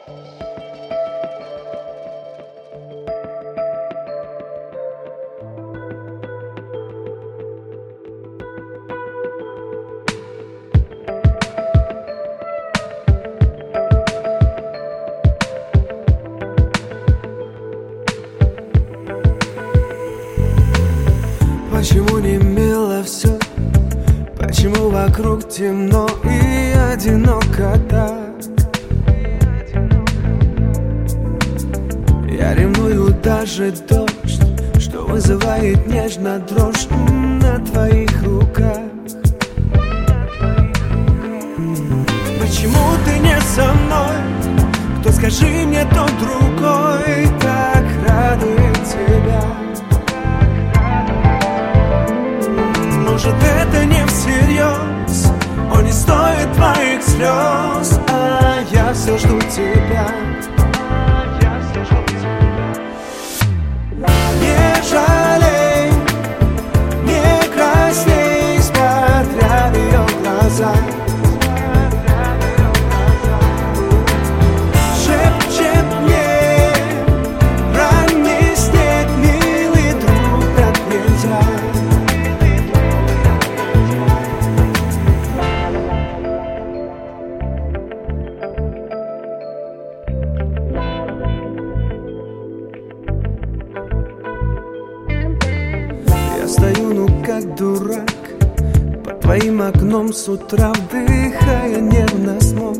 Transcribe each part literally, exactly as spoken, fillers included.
Почему не мило все? Почему вокруг темно и одиноко так? Я ревную даже дождь, что вызывает нежно дрожь на твоих руках. Почему ты не со мной? Кто, скажи мне, тот другой так радует тебя? Может, это не всерьез, он не стоит твоих слез, а я все жду тебя. Не жалей, не красней, смотря в ее глаза. Шепчет мне ранний снег, милый друг, так нельзя. Стою, ну как дурак, под твоим окном с утра, вдыхая нервно смог.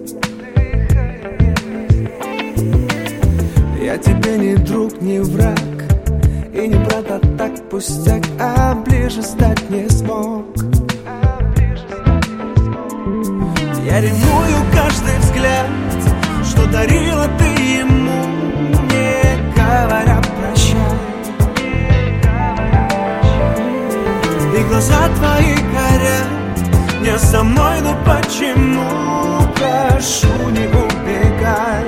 Я тебе не друг, не враг, и не брат, а так пустяк, а ближе стать не смог. Я ревную каждый взгляд, что дарила ты ему, не говоря прощай. И глаза твои горят, не со мной, но почему? Прошу, не убегай.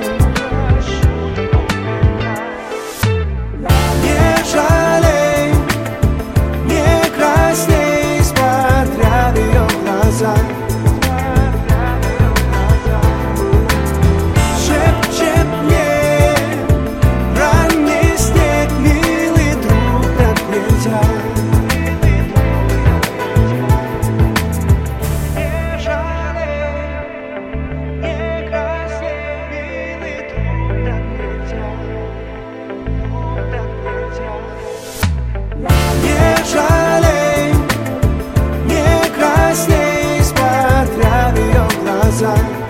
Не жалей, не красней, смотря в ее глаза. Шепчет мне ранний снег, милый друг, так нельзя. Не жалей, не красней, смотря в ее глаза.